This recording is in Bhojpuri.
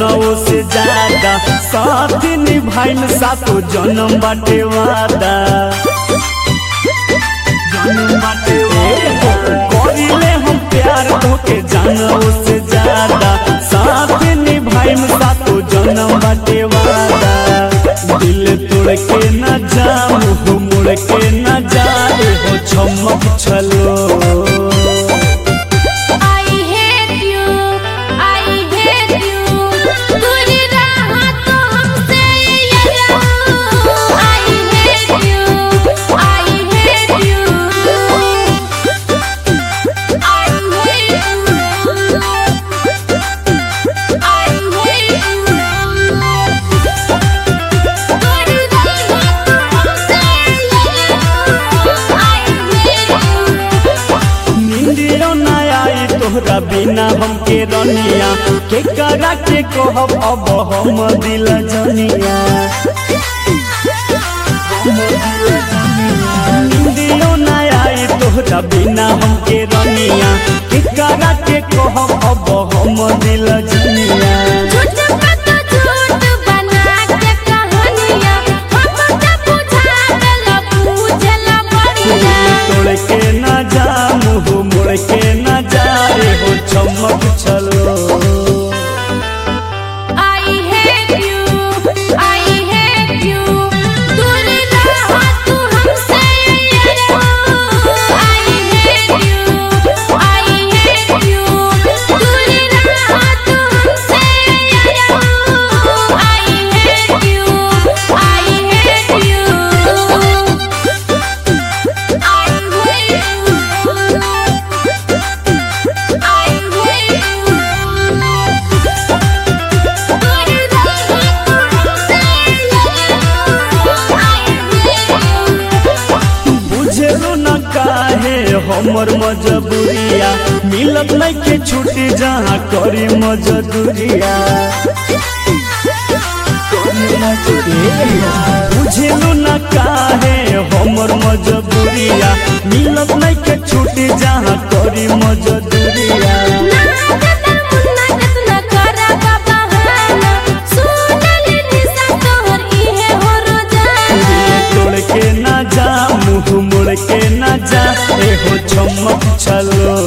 जनमों से ज्यादा साथ निभाइल सातो जन्म बाटे वादा करिले हम प्यार तोके जनमों से ज्यादा साथ निभाइल सातो जन्म बाटे वादा दिल तोड़ के न जा मुँह मुड़ के न जा हो चमक छलो तोहरा बिना हमके रनिया के करा के कहब अब हम दिल जनिया निंदियो ना आई तोहरा बिना हमके रनिया के करा के कहब अब हम दिल जनिया तोड़ के ना जा मुँह मुड़ के ना जा हो चमक छलो हमर मजबूरिया मिलत नहीं के छुट्टी जहाँ करी मजदूरिया बुझेलू न काहे हमर मजबूरिया मिलत नहीं के छुट्टी जहाँ करी मजदूरिया तोड़ के ना जा मुँह मुड़ के ना जा हो चमक छलो।